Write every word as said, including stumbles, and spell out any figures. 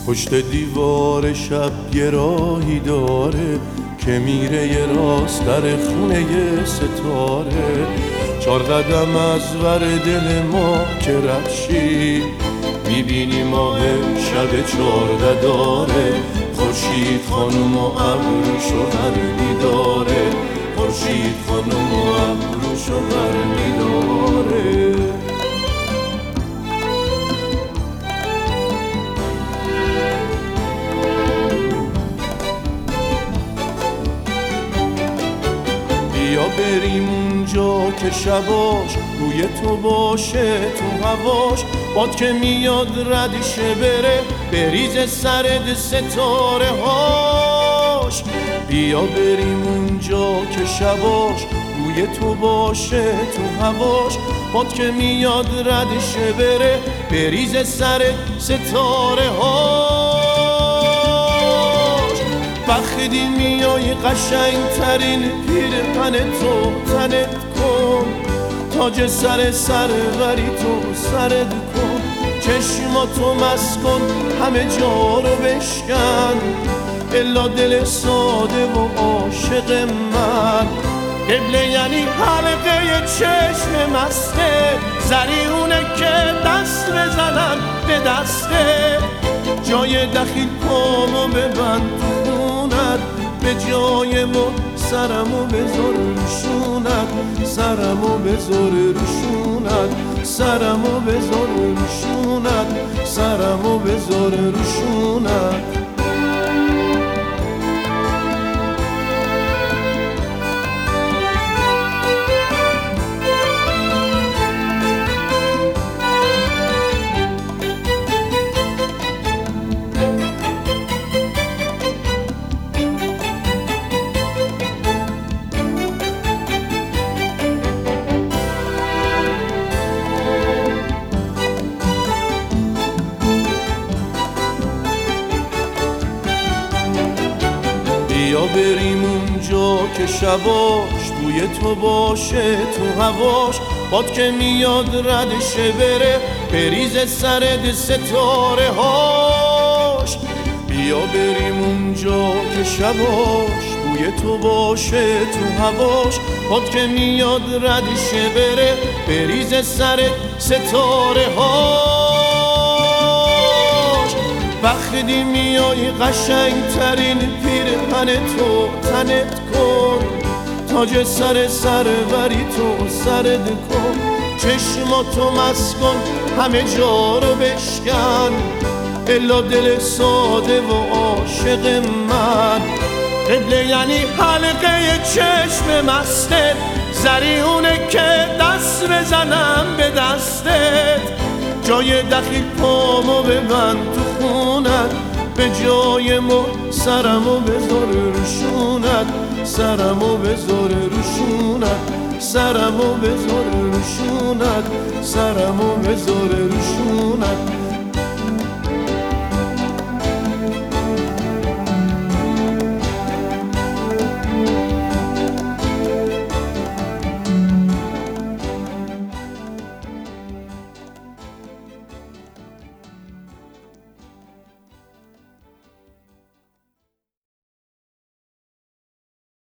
پشت دیوار شب یه راهی داره که میره یه راست در خونه یه ستاره. چار قدم از ور دل ما که رد شی میبینی ماه شب چارده داره. خورشید خانم و ابروشو برمیداره، خورشید خانم و ابروشو برمیداره. بیا بریم اونجا که شباش روی تو باشه، تو هواش باد که میاد ردشه بره بریز سرد ستاره هاش. بیا بریم اونجا که شباش روی تو باشه، تو هواش باد که میاد ردشه بره بریز سرد ستاره هاش. وقتی میای قشنگ ترین پیرهن تو تنت کن، تاج سر سر وری تو سرت کن. چشماتو مست کن همه جا رو بشکن، الا دل ساده و عاشق من. قبله یعنی حلقه چشم مسته، زریونه که دست بزنم به دسته. جای دخیل پامو ببند تو خونت، به جای ما سرمو بذار روشونت، سرمو بذار روشونت، سرمو بذار روشونت، سرمو بذار روشونت. بیا بریم اونجا که شباش بوی تو باشه، تو هواش باد که میاد ردشه بره بریز سرد ستاره هاش. بیا بریم اونجا که شباش بوی تو باشه، تو هواش باد که میاد ردشه بره بریز سرد ستاره هاش. وقتی میای قشنگ ترین پیرهن تو تنت کن، تاج سر سر وری تو سرت کن. چشماتو مست کن همه جا رو بشکن، الا دل ساده و عاشق من. قبله یعنی حلقه چشم مسته، زریونه که دست بزنم به دستت. جای دخیل پامو ببند تو خونت، به جای ما سرمو بذار روشونت، سرمو بذار روشونت، سرمو بذار روشونت، سرمو بذار روشونت.